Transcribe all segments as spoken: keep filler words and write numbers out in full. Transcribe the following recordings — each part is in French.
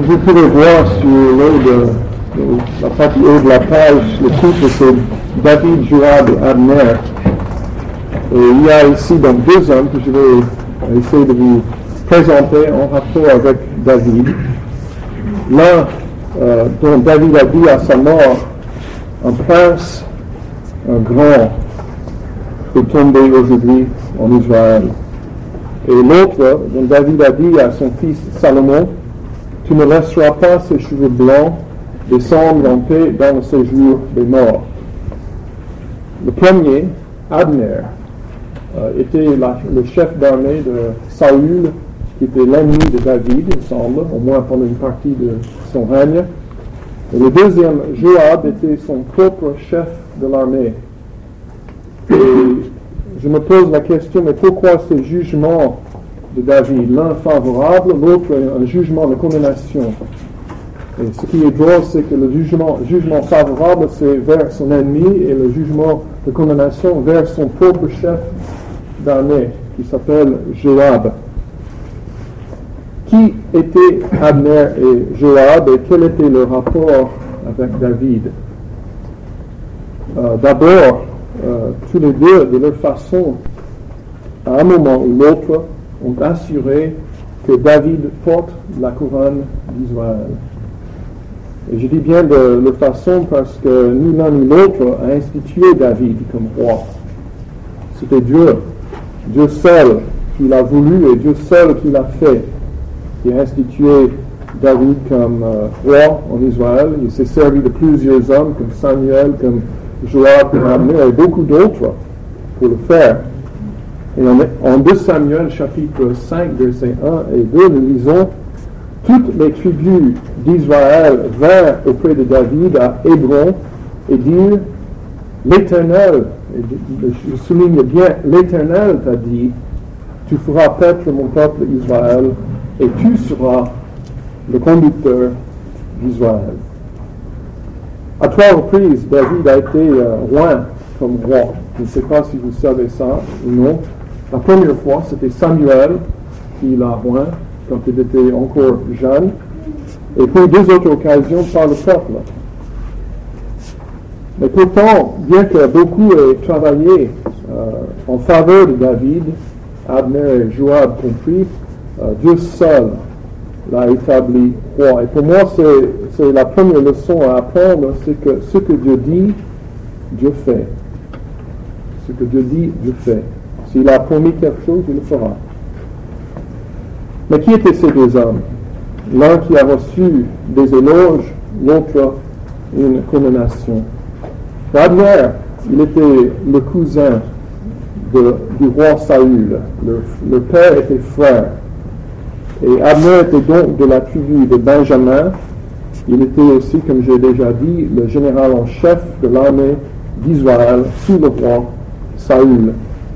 vous pouvez voir sur le, de, de, la partie haut de la page, le titre c'est David, Joab et Abner. Et il y a ici donc deux hommes que je vais essayer de vous présenter en rapport avec David. L'un euh, dont David a dit à sa mort, un prince, un grand, peut tomber aujourd'hui en Israël. Et l'autre dont David a dit à son fils Salomon, tu ne laisseras pas ses cheveux blancs descendre en paix dans le séjour des morts. Le premier, Abner, euh, était la, le chef d'armée de Saül, qui était l'ennemi de David, il semble, au moins pendant une partie de son règne. Et le deuxième, Joab, était son propre chef de l'armée. Et je me pose la question, mais pourquoi ce jugement de David, l'un favorable, l'autre un jugement de condamnation? Et ce qui est drôle, c'est que le jugement, jugement favorable, c'est vers son ennemi, et le jugement de condamnation vers son propre chef d'armée, qui s'appelle Joab. Qui étaient Abner et Joab, et quel était leur rapport avec David? Euh, d'abord, euh, tous les deux, de leur façon, à un moment ou l'autre, ont assuré que David porte la couronne d'Israël. Et je dis bien de leur façon parce que ni l'un ni l'autre a institué David comme roi. C'était Dieu, Dieu seul qui l'a voulu et Dieu seul qui l'a fait, qui a institué David comme euh, roi en Israël. Il s'est servi de plusieurs hommes comme Samuel, comme Joab, comme Abner et beaucoup d'autres pour le faire. Et en, en deux Samuel chapitre cinq, versets un et deux, nous lisons « Toutes les tribus d'Israël vinrent auprès de David à Hébron et dirent « L'Éternel, et je souligne bien, l'Éternel t'a dit, tu feras paître mon peuple Israël et tu seras le conducteur d'Israël. » À trois reprises, David a été euh, roi comme roi. Je ne sais pas si vous savez ça ou non. La première fois, c'était Samuel qui l'a roi quand il était encore jeune. Et puis deux autres occasions par le peuple. Mais pourtant, bien que beaucoup aient travaillé euh, en faveur de David, Abner et Joab compris, euh, Dieu seul l'a établi roi. Et pour moi, c'est, c'est la première leçon à apprendre, c'est que ce que Dieu dit, Dieu fait. Ce que Dieu dit, Dieu fait. S'il a promis quelque chose, il le fera. Mais qui étaient ces deux hommes? L'un qui a reçu des éloges, l'autre une condamnation. Abner, il était le cousin de, du roi Saül. Le, le père était frère. Et Abner était donc de la tribu de Benjamin. Il était aussi, comme j'ai déjà dit, le général en chef de l'armée d'Israël sous le roi Saül.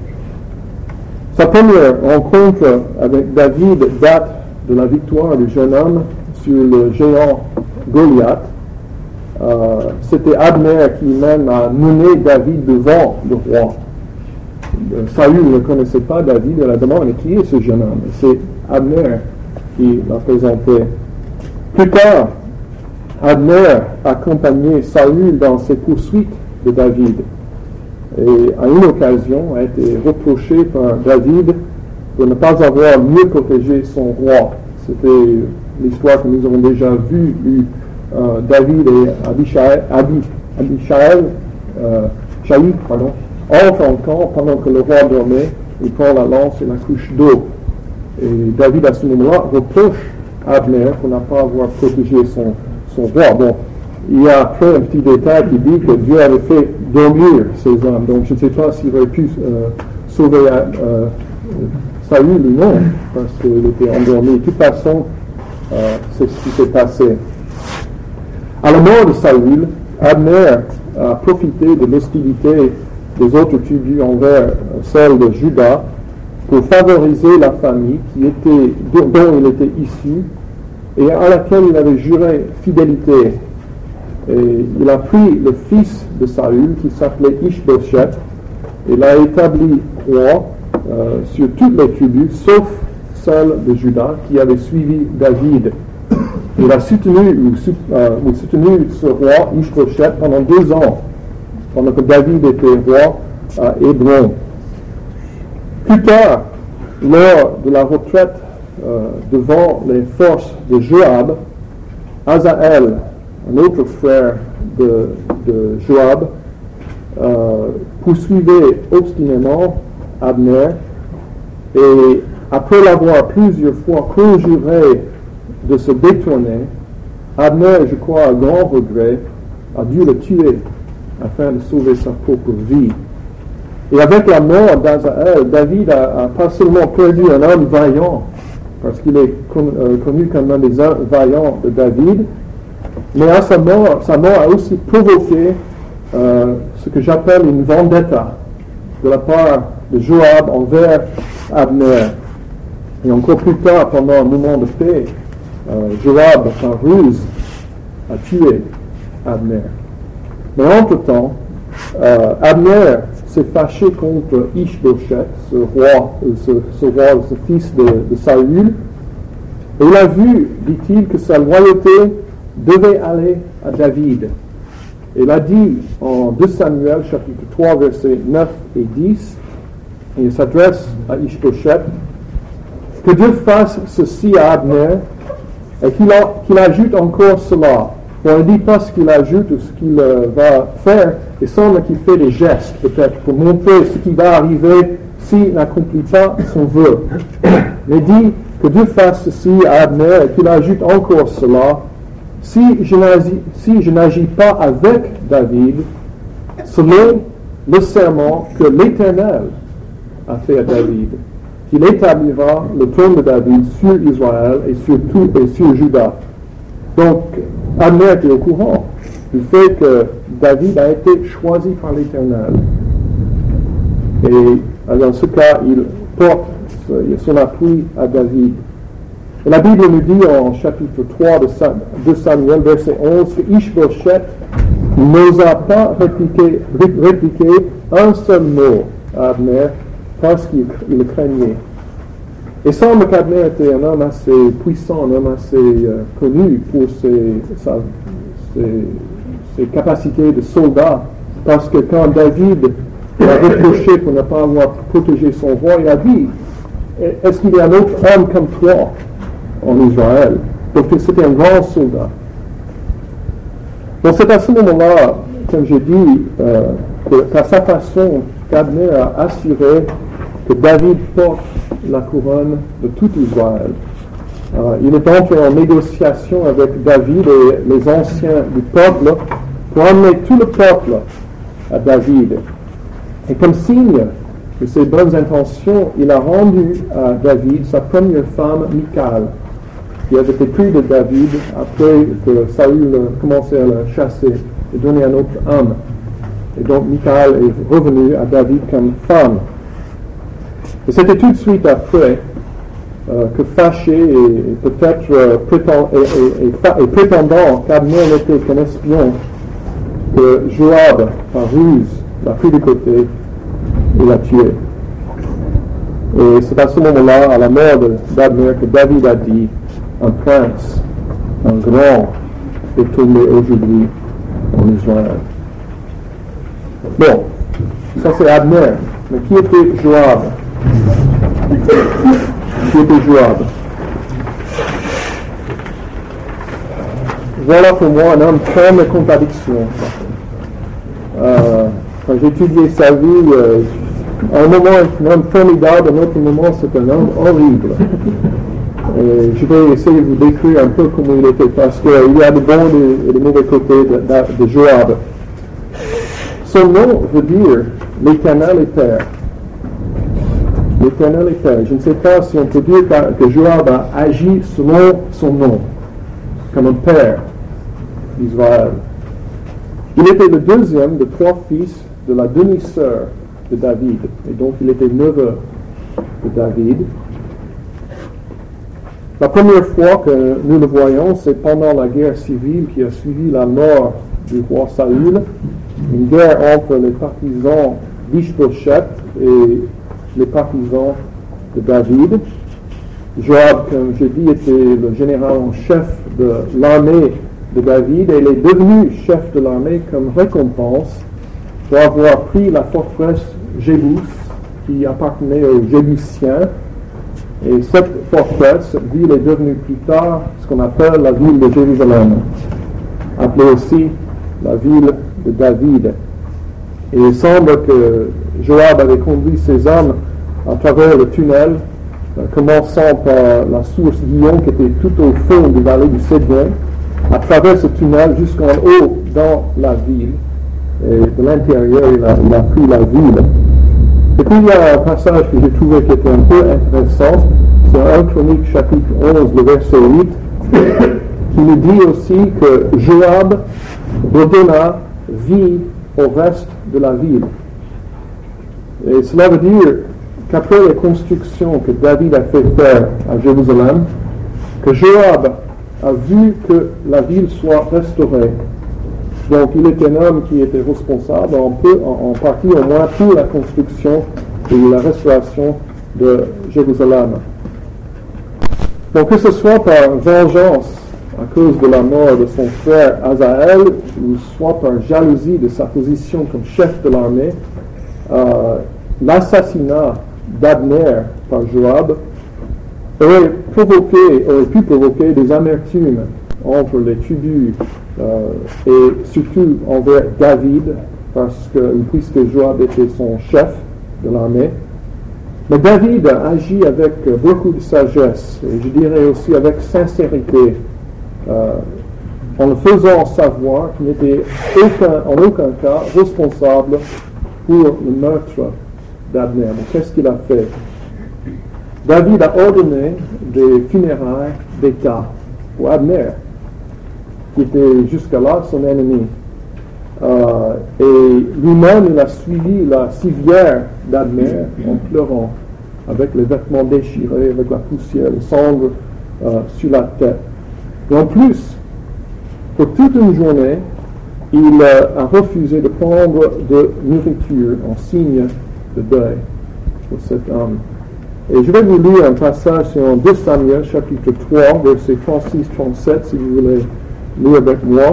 Sa première rencontre avec David date de la victoire du jeune homme sur le géant Goliath. Euh, c'était Abner qui même a mené David devant le roi. Euh, Saül ne connaissait pas David, il a demandé qui est ce jeune homme. C'est Abner qui l'a présenté. Plus tard, Abner accompagnait Saül dans ses poursuites de David. Et à une occasion a été reproché par David de ne pas avoir mieux protégé son roi. C'était l'histoire que nous avons déjà vue, où euh, David et Abishai, Abi, Abishai, euh, Shaï, pardon, entrent en camp pendant que le roi dormait. Il prend la lance et la couche d'eau. Et David, à ce moment-là, reproche Abner pour ne pas avoir protégé son, son roi. Bon, il y a après un petit détail qui dit que Dieu avait fait dormir ces hommes. Donc je ne sais pas s'il aurait pu euh, sauver euh, Saül ou non, parce qu'il était endormi. De toute façon, euh, c'est ce qui s'est passé. À la mort de Saül, Abner a profité de l'hostilité des autres tribus envers celle de Juda pour favoriser la famille qui était, dont il était issu et à laquelle il avait juré fidélité. Et il a pris le fils de Saül qui s'appelait Ishbosheth et l'a établi roi euh, sur toutes les tribus sauf celle de Juda qui avait suivi David Il a soutenu, ou, euh, ou soutenu ce roi Ish-Bosheth pendant deux ans, pendant que David était roi à Hébron. Plus tard, lors de la retraite euh, devant les forces de Joab, Azaël, un autre frère de, de Joab, euh, poursuivait obstinément Abner, et après l'avoir plusieurs fois conjuré de se détourner, Abner, je crois à grand regret, a dû le tuer afin de sauver sa propre vie. Et avec la mort d'Azaël, David a, a pas seulement perdu un homme vaillant, parce qu'il est con, euh, connu comme un des hommes vaillants de David, mais à sa mort, sa mort a aussi provoqué euh, ce que j'appelle une vendetta de la part de Joab envers Abner. Et encore plus tard, pendant un moment de paix, euh, Joab, par ruse, a tué Abner. Mais entre-temps, euh, Abner s'est fâché contre Ish-Bosheth, ce roi, euh, ce, ce roi, ce fils de, de Saül, et il a vu, dit-il, que sa loyauté devait aller à David. Et il a dit en deux Samuel, chapitre trois, versets neuf et dix, et il s'adresse à Ish-Bosheth, que Dieu fasse ceci à Abner, et qu'il, a, qu'il ajoute encore cela. On ne dit pas ce qu'il ajoute ou ce qu'il euh, va faire, il semble qu'il fait des gestes, peut-être, pour montrer ce qui va arriver s'il n'accomplit pas son vœu. Mais dit que Dieu fasse ceci à Abner, et qu'il ajoute encore cela. Si je, n'agis, si je n'agis pas avec David, selon le serment que l'Éternel a fait à David, qu'il établira le trône de David sur Israël et sur tout et sur Juda. Donc, Abner était au courant du fait que David a été choisi par l'Éternel. Et dans ce cas, il porte son appui à David. Et la Bible nous dit en chapitre trois de Samuel, verset onze, que Ish-Bosheth n'osa pas répliquer, répliquer un seul mot à Abner parce qu'il le craignait. Il semble qu'Abner était un homme assez puissant, un homme assez euh, connu pour ses, sa, ses, ses capacités de soldat, parce que quand David l'a reproché pour ne pas avoir protégé son roi, il a dit, est-ce qu'il y a un autre homme comme toi en Israël? Donc c'était un grand soldat. Donc c'est à ce moment-là, comme j'ai dit, euh, qu'à sa façon, qu'Abner a assuré que David porte la couronne de tout Israël. Euh, il est entré en négociation avec David et les anciens du peuple pour amener tout le peuple à David. Et comme signe de ses bonnes intentions, il a rendu à David sa première femme, Michal, qui avait été prise de David après que Saül commençait à la chasser et donner un autre homme. Et donc Michal est revenue à David comme femme. Et c'était tout de suite après euh, que fâché et, et peut-être euh, prétend, et, et, et, et prétendant qu'Abner n'était qu'un espion, que Joab, par ruse, l'a pris de côté et l'a tué. Et c'est à ce moment-là, à la mort d'Abner, que David a dit, un prince, un grand, est tombé aujourd'hui en Israël. Bon, ça c'est Abner. Mais qui était Joab? Qui était Joab? Voilà pour moi un homme plein de contradictions. Euh, quand j'ai étudié sa vie, euh, à un moment un homme formidable, à un autre moment c'est un homme horrible. Et je vais essayer de vous décrire un peu comment il était, parce qu'il y a de bons et de mauvais côtés de, de, de Joab. Son nom veut dire l'Éternel est Père. L'Éternel est Père. Je ne sais pas si on peut dire que Joab a agi selon son nom, comme un père d'Israël. Il était le deuxième de trois fils de la demi-sœur de David, et donc il était neveu de David. La première fois que nous le voyons, c'est pendant la guerre civile qui a suivi la mort du roi Saül, une guerre entre les partisans d'Ish-Bosheth et les partisans de David. Joab, comme j'ai dit, était le général en chef de l'armée de David et il est devenu chef de l'armée comme récompense pour avoir pris la forteresse Jébus qui appartenait aux Jébusiens. Et cette forteresse, cette ville est devenue plus tard ce qu'on appelle la ville de Jérusalem, appelée aussi la ville de David. Et il semble que Joab avait conduit ses hommes à travers le tunnel, euh, commençant par la source Guillon qui était tout au fond du vallée du Cédron, à travers ce tunnel jusqu'en haut dans la ville. Et de l'intérieur, il a, il a pris la ville. Et puis il y a un passage que j'ai trouvé qui était un peu intéressant, c'est un Chronique chapitre onze, le verset huit, qui nous dit aussi que Joab redonna vie au reste de la ville. Et cela veut dire qu'après les constructions que David a fait faire à Jérusalem, que Joab a vu que la ville soit restaurée. Donc il est un homme qui était responsable un peu, en, en partie au moins pour la construction et la restauration de Jérusalem. Donc que ce soit par vengeance à cause de la mort de son frère Azaël, ou soit par jalousie de sa position comme chef de l'armée, euh, l'assassinat d'Abner par Joab aurait provoqué, aurait pu provoquer des amertumes entre les tribus euh, et surtout envers David, parce que, puisque Joab était son chef de l'armée. Mais David a agi avec beaucoup de sagesse, et je dirais aussi avec sincérité, euh, en le faisant savoir qu'il n'était aucun, en aucun cas responsable pour le meurtre d'Abner. Donc qu'est-ce qu'il a fait? David a ordonné des funérailles d'État pour Abner, qui était jusqu'à là son ennemi. Euh, et lui-même, il a suivi la civière d'Abner en pleurant, avec les vêtements déchirés, avec la poussière, le sang euh, sur la tête. Et en plus, pour toute une journée, il euh, a refusé de prendre de nourriture en signe de deuil pour cet homme. Et je vais vous lire un passage sur deux Samuel, chapitre trois, versets trente-six à trente-sept, si vous voulez lire avec moi.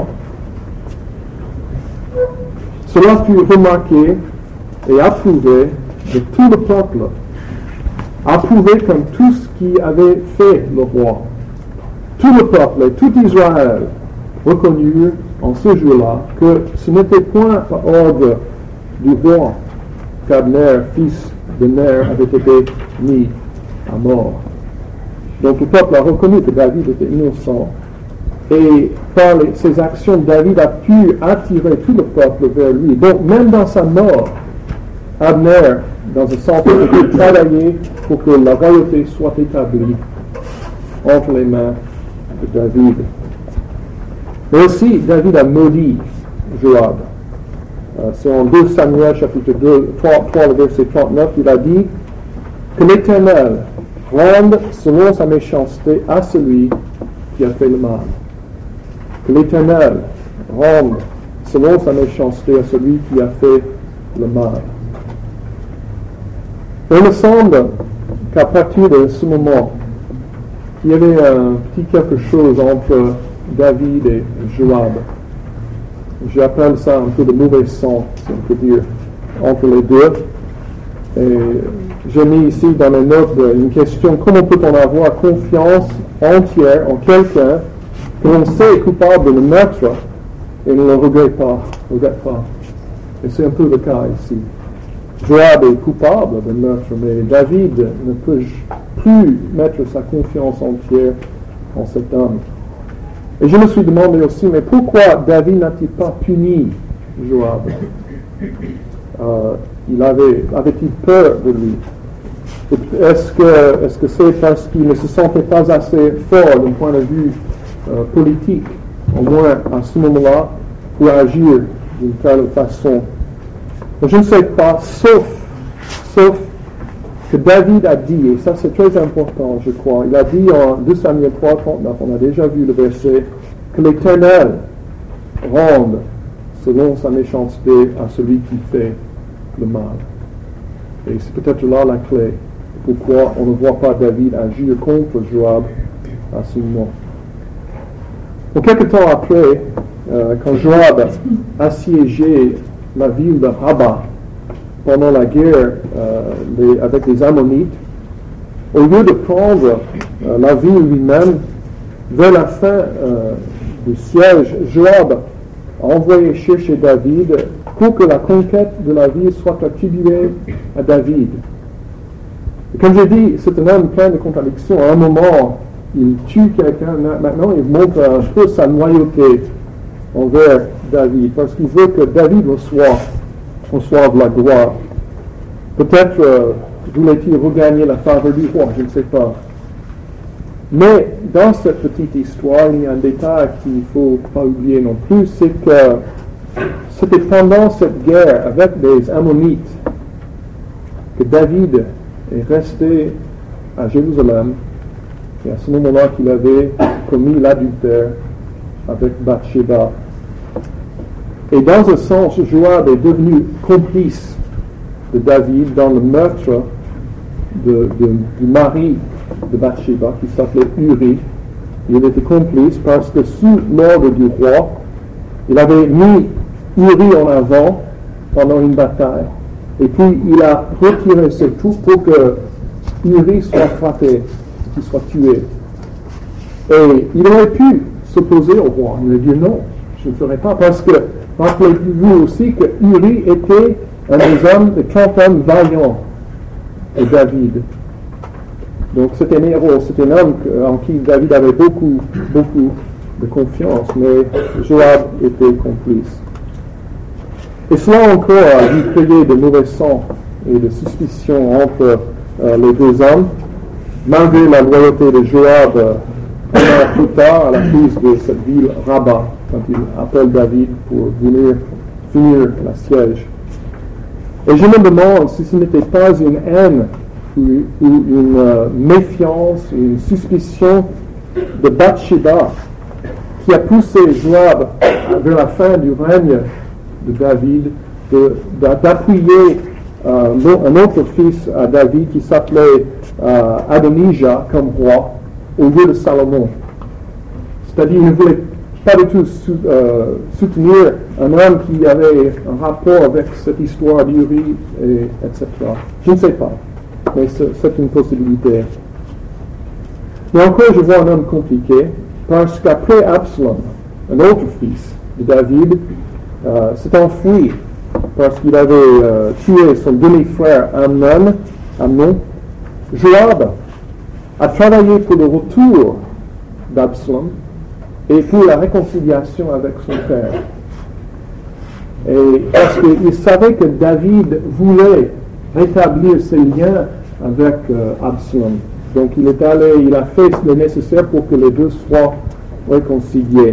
Cela fut remarqué et approuvé de tout le peuple, approuvé comme tout ce qui avait fait le roi. Tout le peuple et tout Israël reconnurent en ce jour-là que ce n'était point par ordre du roi qu'Abner, fils de Ner, avait été mis à mort. Donc le peuple a reconnu que David était innocent, et par les, ses actions, David a pu attirer tout le peuple vers lui. Donc même dans sa mort, Abner, dans un sens, a pu travailler pour que la royauté soit établie entre les mains de David. Mais aussi, David a maudit Joab. Euh, c'est en deux Samuel, chapitre deux, trois, trois, le verset trente-neuf, il a dit que l'Éternel rende selon sa méchanceté à celui qui a fait le mal. Que l'Éternel rende selon sa méchanceté à celui qui a fait le mal. Il me semble qu'à partir de ce moment, il y avait un petit quelque chose entre David et Joab. J'appelle ça un peu de mauvais sang, si on peut dire, entre les deux. Et j'ai mis ici dans mes notes une question: comment peut-on avoir confiance entière en quelqu'un que l'on sait est coupable de le meurtre et ne le regrette pas, regrette pas. Et c'est un peu le cas ici. Joab est coupable de meurtre, mais David ne peut plus mettre sa confiance entière en cet homme. Et je me suis demandé aussi, mais pourquoi David n'a-t-il pas puni Joab? euh, il avait, avait-il peur de lui? Est-ce que, est-ce que c'est parce qu'il ne se sentait pas assez fort d'un point de vue euh, politique, au moins à ce moment-là, pour agir d'une telle façon? Je ne sais pas, sauf, sauf que David a dit, et ça c'est très important, je crois, il a dit en deux Samuel trois, trente-neuf, on a déjà vu le verset, que l'Éternel rende selon sa méchanceté à celui qui fait le mal. Et c'est peut-être là la clé, pourquoi on ne voit pas David agir contre Joab à ce moment. Bon, quelque temps après, euh, quand Joab assiégeait la ville de Rabba pendant la guerre euh, les, avec les Ammonites, au lieu de prendre euh, la ville lui-même, vers la fin euh, du siège, Joab a envoyé chercher David pour que la conquête de la ville soit attribuée à David. Et comme j'ai dit, c'est un homme plein de contradictions. À un moment, il tue quelqu'un, maintenant il montre un peu sa loyauté envers David, parce qu'il veut que David reçoive, reçoive la gloire. Peut-être euh, voulait-il regagner la faveur du roi, je ne sais pas. Mais dans cette petite histoire, il y a un détail qu'il ne faut pas oublier non plus, c'est que c'était pendant cette guerre avec les Ammonites que David est resté à Jérusalem, et à ce moment-là qu'il avait commis l'adultère avec Bathsheba. Et dans un sens, Joab est devenu complice de David dans le meurtre de, de, du mari de Bathsheba, qui s'appelait Uri. Il était complice parce que sous l'ordre du roi, il avait mis Uri en avant pendant une bataille, et puis il a retiré ses troupes pour que Uri soit frappé, qu'il soit tué. Et il aurait pu s'opposer au roi, il a dit non, je ne ferai pas, parce que rappelez-vous aussi que Uri était un des hommes, des trente hommes vaillants de David. Donc c'était un héros, c'était un homme en qui David avait beaucoup, beaucoup de confiance, mais Joab était complice. Et cela encore a dû créer de mauvais sang et de suspicion entre euh, les deux hommes, malgré la loyauté de Joab euh, pendant plus tard à la prise de cette ville Rabba, quand il appelle David pour venir finir la siège. Et je me demande si ce n'était pas une haine ou, ou une euh, méfiance, une suspicion de Bathsheba qui a poussé Joab vers la fin du règne de David de, de, d'appuyer euh, un autre fils à David qui s'appelait euh, Adonijah comme roi au lieu de Salomon. C'est-à-dire qu'il ne voulait pas du tout sou, euh, soutenir un homme qui avait un rapport avec cette histoire d'Uri, et, et cetera. Je ne sais pas, mais c'est, c'est une possibilité. Mais encore, je vois un homme compliqué, parce qu'après Absalom, un autre fils de David, euh, s'est enfui parce qu'il avait euh, tué son demi-frère Amnon. Amnon. Joab a travaillé pour le retour d'Absalom et pour la réconciliation avec son père. Et parce qu'il savait que David voulait rétablir ses liens avec euh, Absalom. Donc il est allé, il a fait le nécessaire pour que les deux soient réconciliés.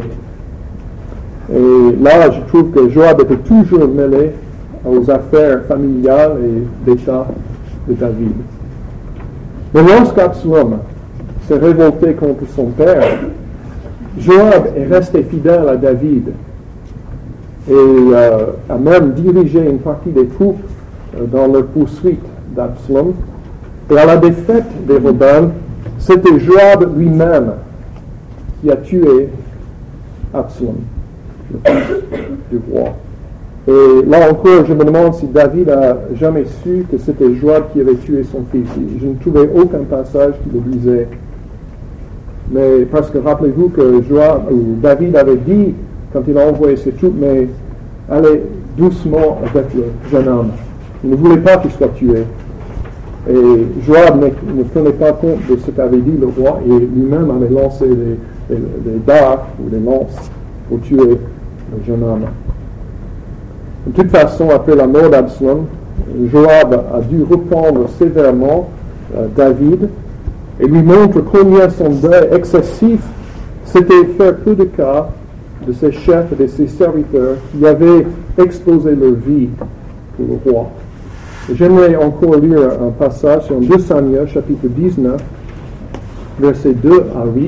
Et là, je trouve que Joab était toujours mêlé aux affaires familiales et d'État de David. Mais lorsqu'Absalom s'est révolté contre son père, Joab est resté fidèle à David et euh, a même dirigé une partie des troupes euh, dans leur poursuite d'Absalom. Et à la défaite des rebelles, c'était Joab lui-même qui a tué Absalom, le fils du roi. Et là encore, je me demande si David a jamais su que c'était Joab qui avait tué son fils. Je ne trouvais aucun passage qui le disait. Mais parce que rappelez-vous que Joab, ou David avait dit, quand il a envoyé ses troupes, mais allez doucement avec le jeune homme. Il ne voulait pas qu'il soit tué. Et Joab ne, ne tenait pas compte de ce qu'avait dit le roi, et lui-même avait lancé des, des, des dards ou des lances pour tuer le jeune homme. De toute façon, après la mort d'Absalom, Joab a dû reprendre sévèrement euh, David et lui montre combien son deuil excessif s'était fait peu de cas de ses chefs et de ses serviteurs qui avaient exposé leur vie pour le roi. Et j'aimerais encore lire un passage sur deux Samuel, chapitre dix-neuf, versets deux à huit,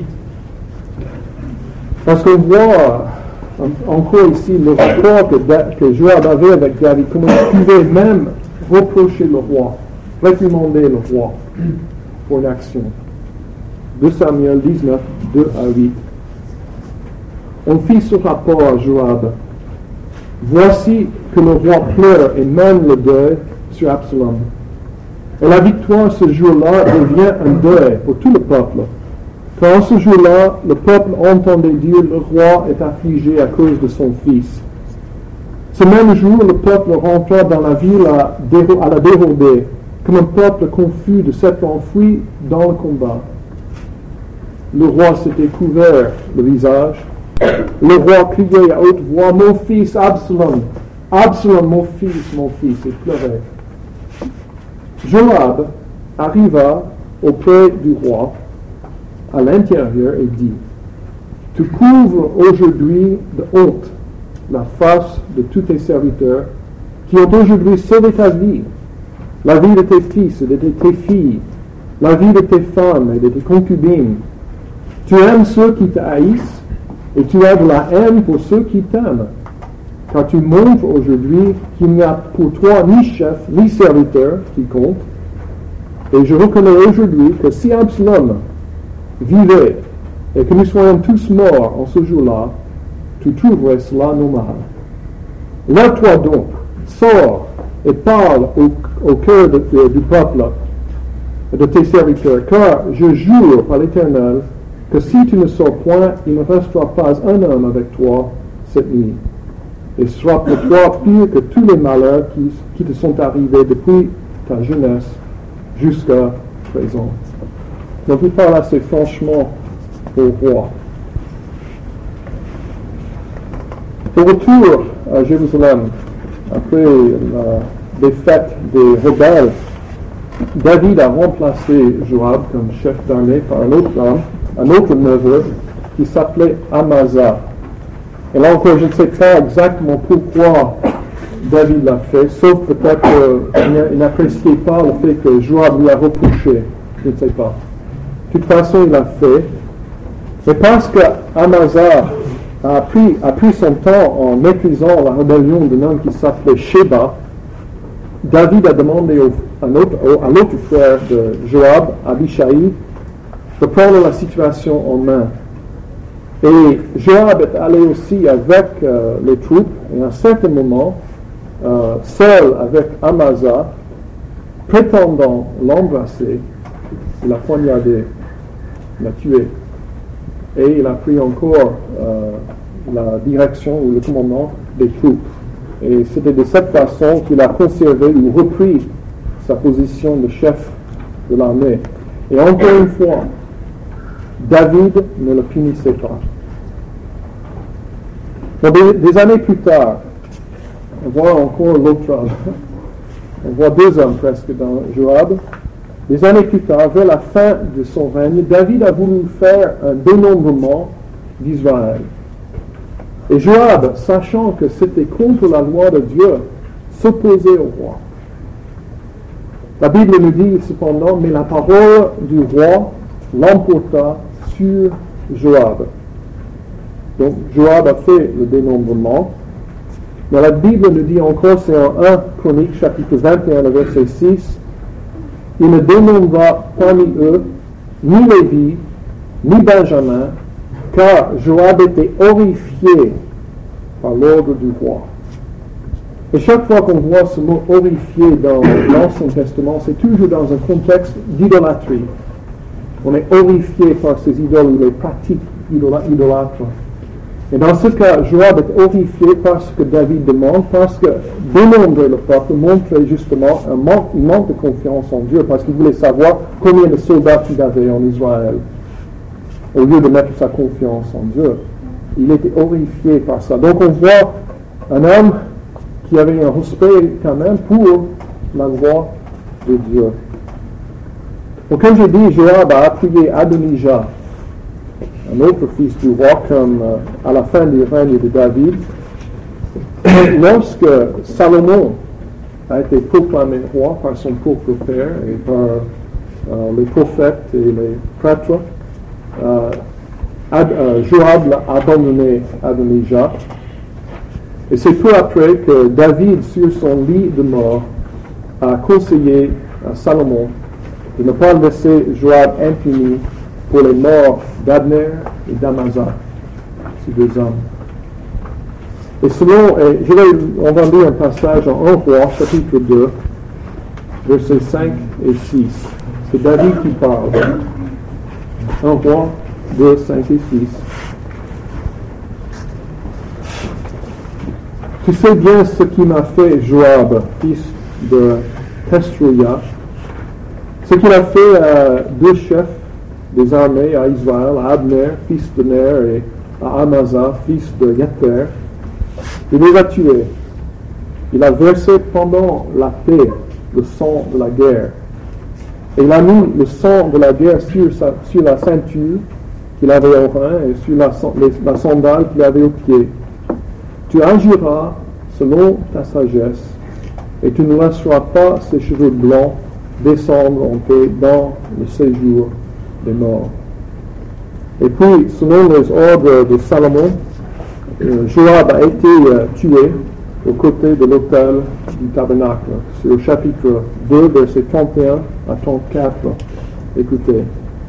parce qu'on voit encore ici le rapport que, que Joab avait avec David, comment il pouvait même reprocher le roi, réprimander le roi pour une action. deux Samuel dix-neuf, deux à huit. on fit ce rapport à Joab. Voici que le roi pleure et mène le deuil sur Absalom. Et la victoire ce jour-là devient un deuil pour tout le peuple. Quand ce jour-là, le peuple entendait dire le roi est affligé à cause de son fils. Ce même jour, le peuple rentra dans la ville à, déro- à la dérobée, comme un peuple confus de s'être enfui dans le combat. Le roi s'était couvert le visage. Le roi criait à haute voix, « Mon fils Absalom, Absalom, mon fils, mon fils !» et pleurait. Joab arriva auprès du roi à l'intérieur et dit, « Tu couvres aujourd'hui de honte la face de tous tes serviteurs qui ont aujourd'hui sauvé ta vie, la vie de tes fils et de tes filles, la vie de tes femmes et de tes concubines. Tu aimes ceux qui te haïssent et tu as de la haine pour ceux qui t'aiment, car tu montres aujourd'hui qu'il n'y a pour toi ni chef ni serviteur qui compte. Et je reconnais aujourd'hui que si Absalom vivait et que nous soyons tous morts en ce jour-là, tu trouverais cela normal. Lève-toi donc, sors et parle au, au cœur de, de, du peuple et de tes serviteurs, car je jure par l'Éternel que si tu ne sors point, il ne restera pas un homme avec toi cette nuit. Et ce sera pour toi pire que tous les malheurs qui, qui te sont arrivés depuis ta jeunesse jusqu'à présent. Donc il parle assez franchement au roi. Au retour à Jérusalem, après la défaite des rebelles, David a remplacé Joab comme chef d'armée par un autre homme, un autre neveu, qui s'appelait Amasa. Et là encore, je ne sais pas exactement pourquoi David l'a fait, sauf peut-être qu'il n'appréciait pas le fait que Joab lui a reproché. Je ne sais pas. De toute façon, il l'a fait. Mais parce que Amasa a pris, a pris son temps en maîtrisant la rébellion d'un homme qui s'appelait Sheba, David a demandé au, à, l'autre, au, à l'autre frère de Joab, Abishai, de prendre la situation en main. Et Joab est allé aussi avec euh, les troupes, et à un certain moment, euh, seul avec Amasa, prétendant l'embrasser, il l'a poignardé, il l'a tué. Et il a pris encore euh, la direction ou le commandement des troupes. Et c'était de cette façon qu'il a conservé ou repris sa position de chef de l'armée. Et encore une fois, David ne le punissait pas. Bon, des, des années plus tard, on voit encore l'autre homme. On voit deux hommes presque dans Joab. Des années plus tard, vers la fin de son règne, David a voulu faire un dénombrement d'Israël. Et Joab, sachant que c'était contre la loi de Dieu, s'opposait au roi. La Bible nous dit cependant, mais la parole du roi l'emporta sur Joab. Donc Joab a fait le dénombrement. Mais la Bible nous dit encore, c'est en un Chroniques, chapitre vingt et un, le verset six, il ne dénombra parmi eux ni Lévi, ni Benjamin, car Joab était horrifié par l'ordre du roi. Et chaque fois qu'on voit ce mot horrifié dans l'Ancien Testament, c'est toujours dans un contexte d'idolâtrie. On est horrifié par ces idoles ou les pratiques idolâtres. Et dans ce cas, Joab est horrifié parce que David demande, parce que dénombrer le peuple montrait justement un manque, un manque de confiance en Dieu, parce qu'il voulait savoir combien de soldats il avait en Israël, au lieu de mettre sa confiance en Dieu. Il était horrifié par ça. Donc on voit un homme qui avait un respect quand même pour la loi de Dieu. Donc comme j'ai dit, Joab a appuyé Adonijah, un autre fils du roi, comme euh, à la fin du règne de David. Lorsque Salomon a été proclamé roi par son propre père et par euh, les prophètes et les prêtres, euh, Ad, euh, Joab l'a abandonné Adonijah. Et c'est peu après que David, sur son lit de mort, a conseillé à Salomon de ne pas laisser Joab impuni pour les morts d'Abner et d'Amasa, ces deux hommes. Et selon, et je vais, on va lire un passage en un Roi, chapitre deux, versets cinq et six. C'est David qui parle. un Roi deux, cinq et six. Tu sais bien ce qui m'a fait Joab, fils de Testrouia, ce qu'il a fait à deux chefs des armées à Israël, à Abner, fils de Ner, et à Amasa, fils de Yether. Il les a tués. Il a versé pendant la paix le sang de la guerre. Et il a mis le sang de la guerre sur, sa, sur la ceinture qu'il avait au rein et sur la, les, la sandale qu'il avait au pied. Tu agiras selon ta sagesse, et tu ne laisseras pas ses cheveux blancs descendre en paix dans le séjour des morts. Et puis, selon les ordres de Salomon, euh, Joab a été euh, tué aux côtés de l'autel du tabernacle. C'est au chapitre deux, versets trente et un à trente-quatre. Écoutez.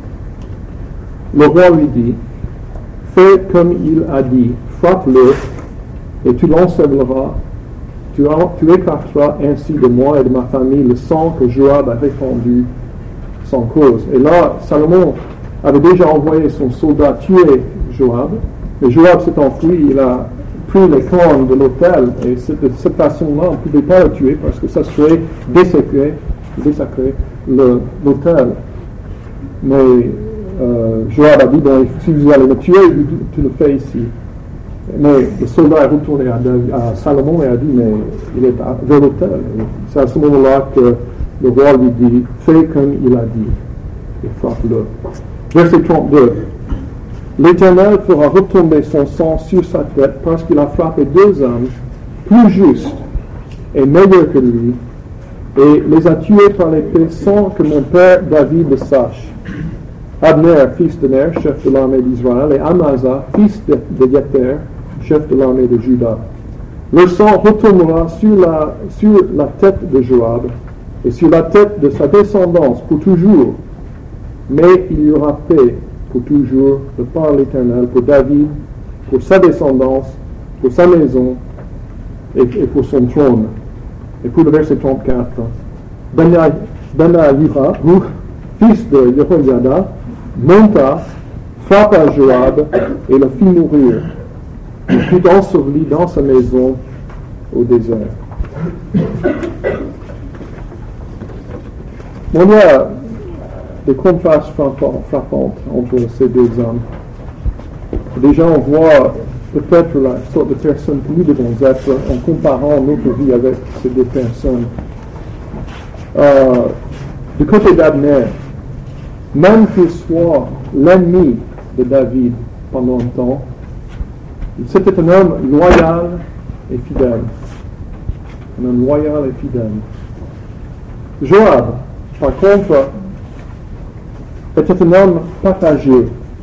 Le roi lui dit, fais comme il a dit, frappe-le, et tu l'enseveras, tu, tu écarteras ainsi de moi et de ma famille le sang que Joab a répandu sans cause. Et là, Salomon avait déjà envoyé son soldat tuer Joab, mais Joab s'est enfui, il a pris les cornes de l'autel, et de cette façon-là, on ne pouvait pas le tuer parce que ça serait désacré, désacré le, l'autel. Mais euh, Joab a dit, bon, si vous allez me tuer, tu le fais ici. Mais le soldat est retourné à, à Salomon et a dit, mais il est à, vers l'autel. C'est à ce moment-là que le roi lui dit, fais comme il a dit, et frappe-le. Verset trente-deux. L'Éternel fera retomber son sang sur sa tête parce qu'il a frappé deux hommes plus justes et meilleurs que lui, et les a tués par l'épée sans que mon père David le sache. Abner, fils de Ner, chef de l'armée d'Israël, et Amasa, fils de, de Yether, chef de l'armée de Juda. Le sang retombera sur la, sur la tête de Joab et sur la tête de sa descendance pour toujours, mais il y aura paix pour toujours de par l'Éternel pour David, pour sa descendance, pour sa maison et, et pour son trône. Et pour le verset trente-quatre, Benaïra, fils de Jehoiada, monta, frappa Joab et le fit mourir. Il fut enseveli dans sa maison au désert. Bon, il y a des contrastes frappants entre ces deux hommes. Déjà, on voit peut-être la sorte de personne que nous devons être en comparant notre vie avec ces deux personnes. Euh, du côté d'Abner, même qu'il soit l'ennemi de David pendant un temps, c'était un homme loyal et fidèle. Un homme loyal et fidèle. Joab, par contre, était un homme partagé.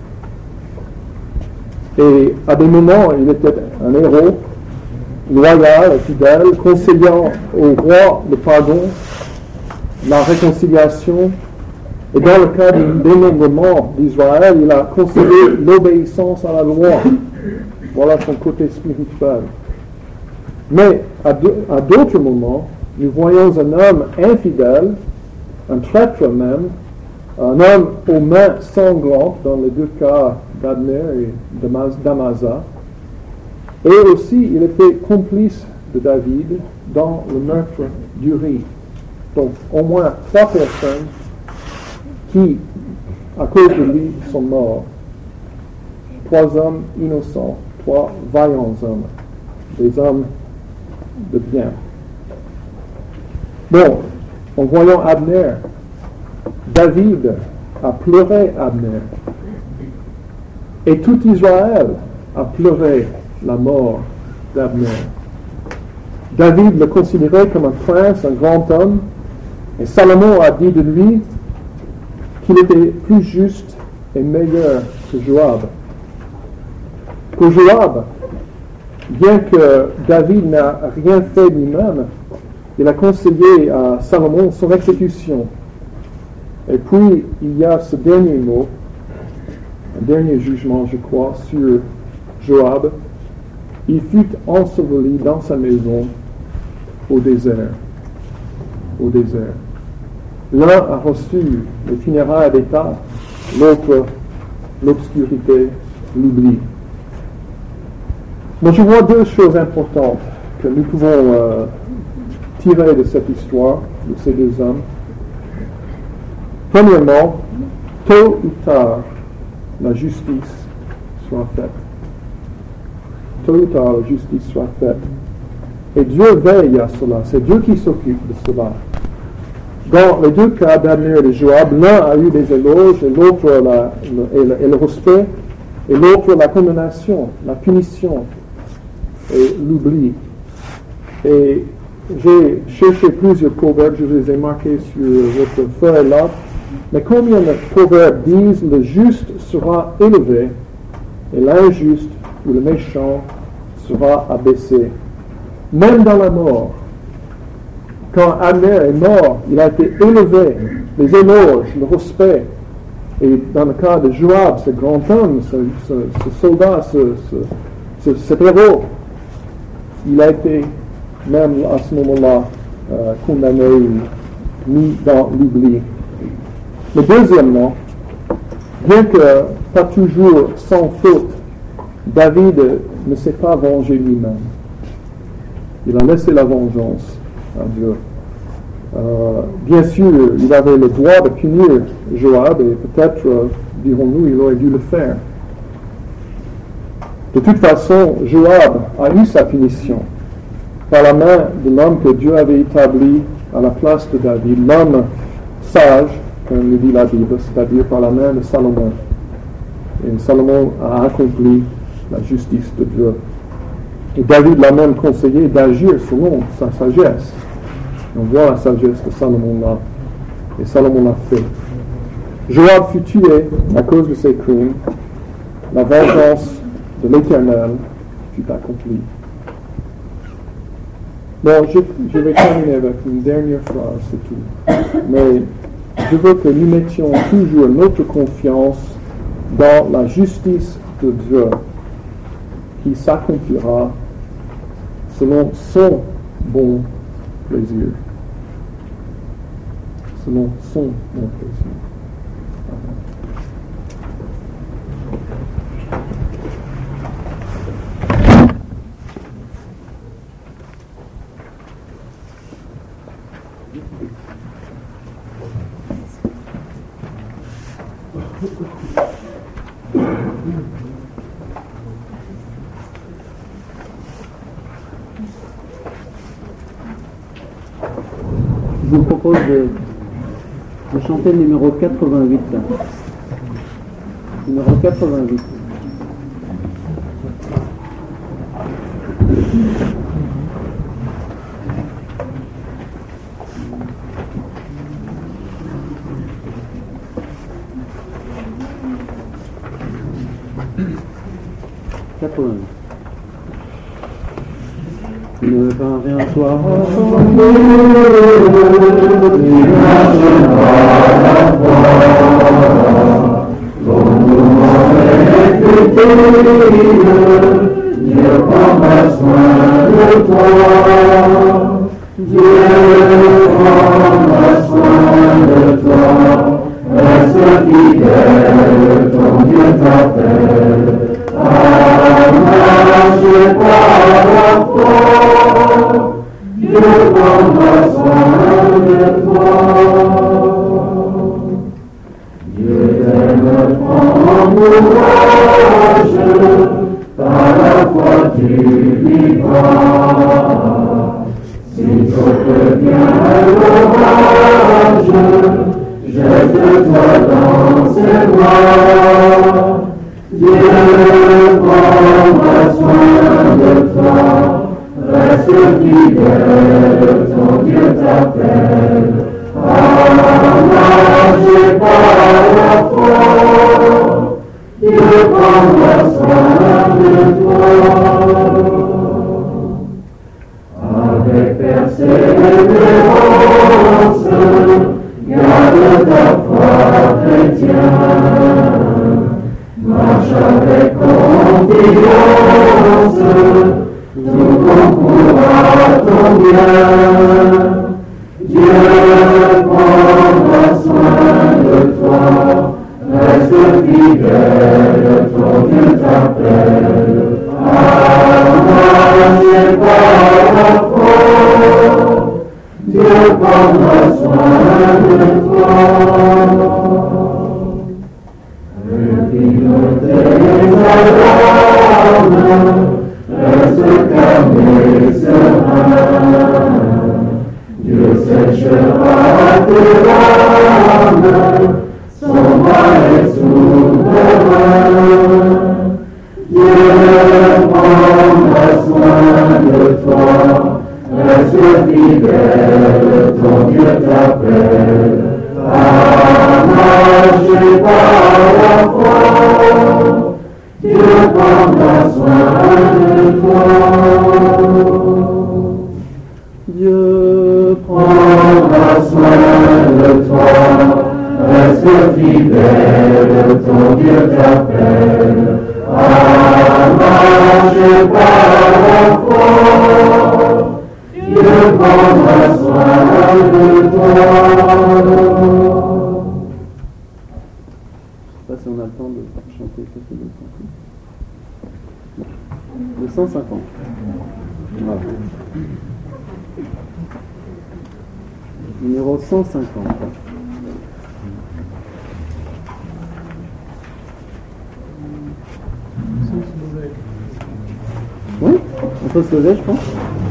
Et à des moments, il était un héros, loyal et fidèle, conseillant au roi le pardon, la réconciliation. Et dans le cas du dénombrement d'Israël, il a conseillé l'obéissance à la loi. Voilà son côté spirituel. Mais à, de, à d'autres moments, nous voyons un homme infidèle, un traître même, un homme aux mains sanglantes, dans les deux cas d'Abner et d'Amasa. Et aussi, il était complice de David dans le meurtre d'Uri. Donc, au moins trois personnes qui, à cause de lui, sont morts. Trois hommes innocents, trois vaillants hommes, des hommes de bien. Bon, en voyant Abner, David a pleuré Abner. Et tout Israël a pleuré la mort d'Abner. David le considérait comme un prince, un grand homme, et Salomon a dit de lui qu'il était plus juste et meilleur que Joab. Pour Joab, bien que David n'a rien fait lui-même, il a conseillé à Salomon son exécution. Et puis, il y a ce dernier mot, un dernier jugement, je crois, sur Joab, il fut enseveli dans sa maison au désert. Au désert. L'un a reçu les funérailles d'État, l'autre l'obscurité, l'oubli. Mais je vois deux choses importantes que nous pouvons euh, tirer de cette histoire, de ces deux hommes. Premièrement, tôt ou tard, la justice sera faite. Tôt ou tard, la justice sera faite. Et Dieu veille à cela. C'est Dieu qui s'occupe de cela. Dans les deux cas d'Abner et de Joab, l'un a eu des éloges et l'autre la, le, et le, et le respect, et l'autre la condamnation, la punition et l'oubli. Et j'ai cherché plusieurs proverbes, je les ai marqués sur votre feuille là, mais combien de proverbes disent le juste sera élevé et l'injuste ou le méchant sera abaissé. Même dans la mort, quand Abner est mort, il a été élevé, les éloges, le respect. Et dans le cas de Joab, ce grand homme, ce, ce, ce soldat, ce, ce, ce, cet héros, il a été, même à ce moment-là, euh, condamné ou mis dans l'oubli. Mais deuxièmement, bien que pas toujours sans faute, David ne s'est pas vengé lui-même. Il a laissé la vengeance à Dieu. Euh, bien sûr, il avait le droit de punir Joab et peut-être, euh, dirons-nous, il aurait dû le faire. De toute façon, Joab a eu sa punition par la main de l'homme que Dieu avait établi à la place de David, l'homme sage, comme le dit la Bible, c'est-à-dire par la main de Salomon. Et Salomon a accompli la justice de Dieu. Et David l'a même conseillé d'agir selon sa sagesse. On voit la sagesse de Salomon là. Et Salomon l'a fait. Joab fut tué à cause de ses crimes. La vengeance de l'Éternel fut accomplie. Bon, je, je vais terminer avec une dernière phrase, c'est tout. Mais je veux que nous mettions toujours notre confiance dans la justice de Dieu qui s'accomplira selon son bon plaisir. Selon son bon plaisir. Amen. Je vous propose de, de chanter le numéro quatre-vingt-huit. Là. Numéro quatre-vingt-huit. quatre-vingt-huit. Ne va rien soir Dieu prendra soin de toi, Dieu prendra soin de toi, reste fidèle, ton Dieu t'appelle. À marcher par la foi, Dieu prendra soin de toi. Dieu t'aime, prends courage, par la foi tu vivras. Si te vient l'orage, jette-toi dans ses bras. Dieu prendra soin de toi, reste fidèle, ton Dieu t'appelle. À marcher par la foi, Dieu prendra soin de toi. Avec persévérance, garde ta foi, chrétien. Marche avec confiance. fidèle, ton Dieu t'appelle à marcher par la foi. Dieu prendra soin de toi. Retire tes alarmes, reste calme et serein. Dieu séchera tes larmes, son bras est souverain. Dieu prendra soin de toi, reste fidèle, ton Dieu t'appelle à marcher par la foi. Dieu prendra soin de toi. Dieu prendra soin de toi, reste fidèle, ton Dieu t'appelle à marcher par la foi. Dieu prendra soin de toi. Je ne sais pas si on a le temps de chanter quelques deux chansons. Le cent cinquante. Voilà. Numéro cent cinquante. Oui, on peut se lever, je pense.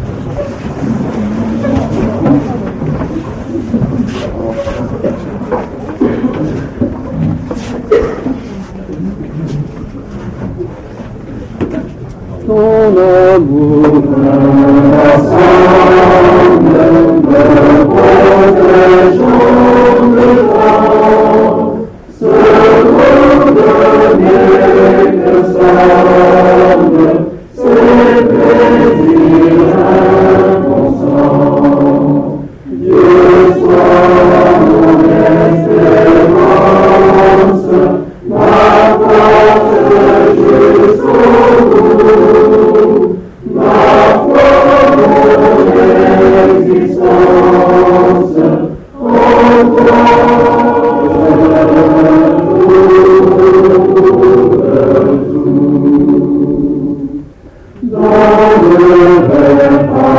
Ton amour ensemble me protégeons de temps, ce monde bien que semble, c'est plaisir inconstant. Dieu soit mon espérance, ma force jusqu'au bout, ma foi, mon existence, en toi je trouve tout. Dans le vrai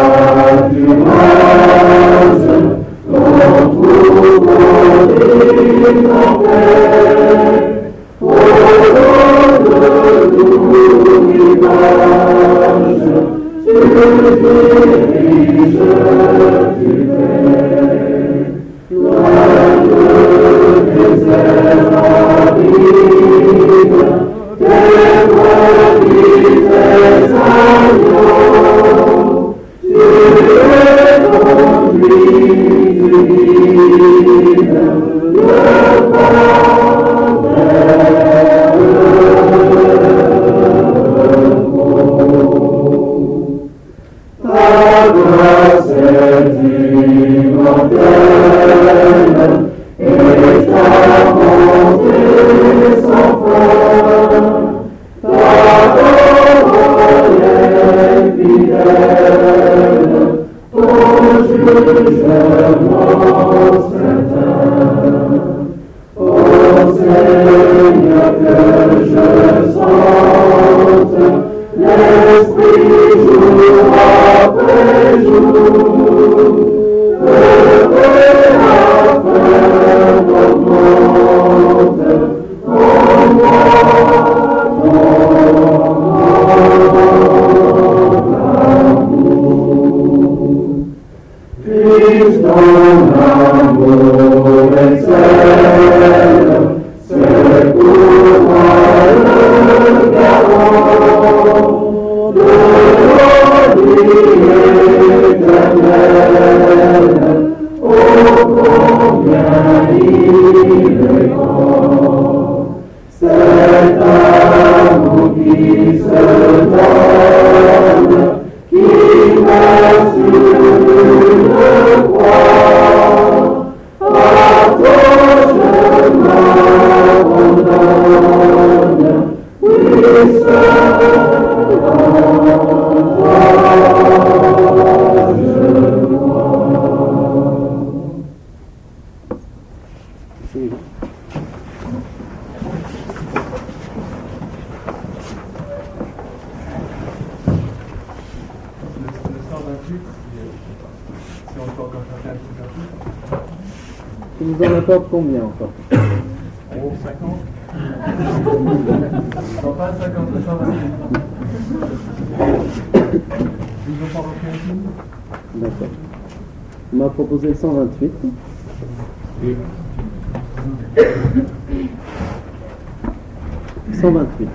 pâturage, on trouve dit en paix, au long de tout rivage, tu diriges, tu fais, loin de désert aride, tes brebis, tes agneaux, tu les conduis, tu guides, le pas vers le repos. Ta grâce est immortelle et ta bonté sans fin. Ta parole est fidèle, ton jugement certain. Ô Seigneur, que je sente l'Esprit jour après jour, heureux la fin augmente en moi ton amour. Christ, ton amour excelle, c'est pour moi le garant de l'ordre éternel. Oh, combien il est grand, cet amour qui se donne, qui meurt sur une croix. À toi je m'abandonne, oui, seul en toi je crois. Tu nous en apportes combien encore? Oh, cinquante. Non, pas cinquante, cent vingt. Ils ont pas repris un film? D'accord. On m'a proposé cent vingt-huit. cent vingt-huit.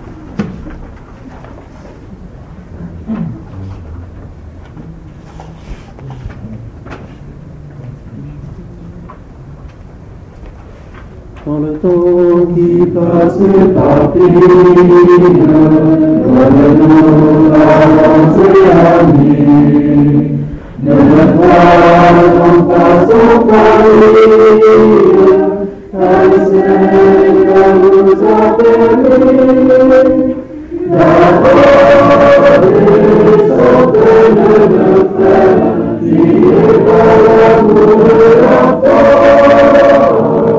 Quand le temps qui passe t'appelle, donne-nous avancer amis. Ne le croyons pas sans faillir, car le Seigneur nous a permis d'aborder son plein de frères, prier par l'amour de l'enfant.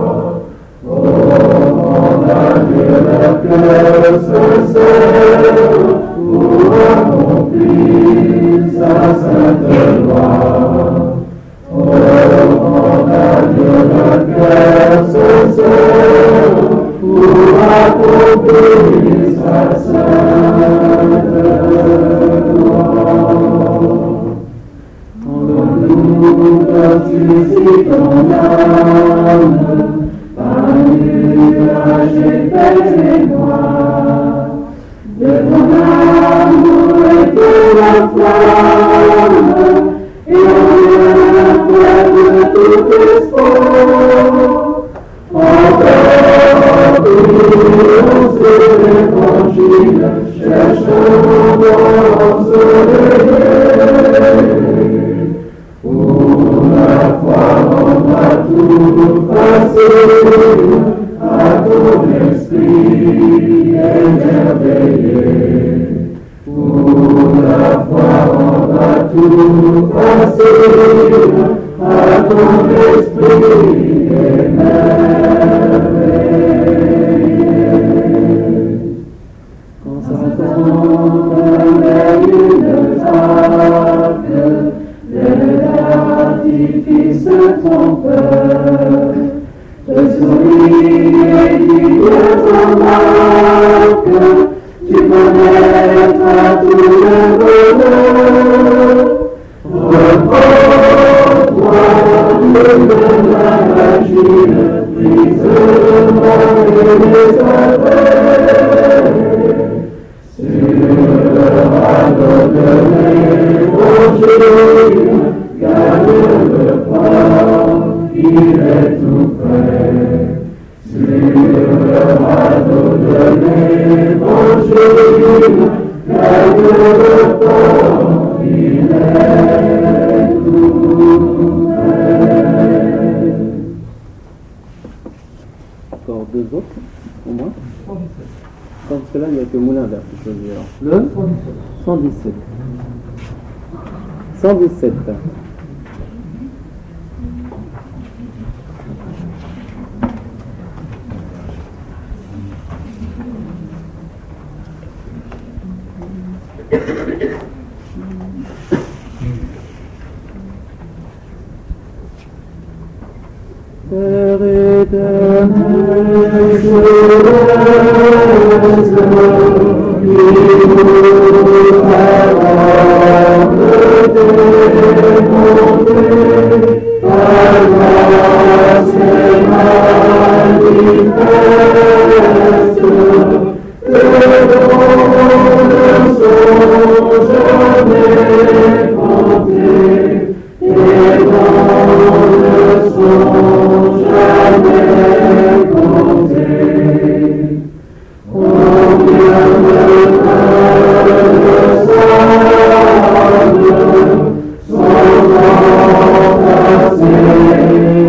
On a Dieu le cœur sincère pour accomplir sa sainte loi. Oh, on a Dieu le cœur sincère pour accomplir sa sainte loi. En le doute, tu y ton âme, par nuage épais et noir, de ton amour et de la flamme, et en rien perdre tout espoir. Encore prions sur l'évangile, cherchons d'ensoleiller. Pour la foi, on va tout facile à ton esprit émerveillé. Pour la foi, on va tout facile à ton esprit émerveillé. Quand s'entend avec une vague de l'artifice trompeur, de sourire et d'yeux en marque, tu connaîtras tout le bonheur. Reprends-toi de la magie, brise le mal et les aveux. Sur le radeau de l'évangile, garde le pas, il est tout près. Sur le radeau de l'évangile, garde le pas, il est tout près. Encore deux autres, au moins. Parce que là, il n'y a que Moulin Vert qui choisit. Alors. Le cent dix-sept. cent dix-sept. Père éternel, céleste, qui nous accorde tes bontés, ta grâce est magnifique.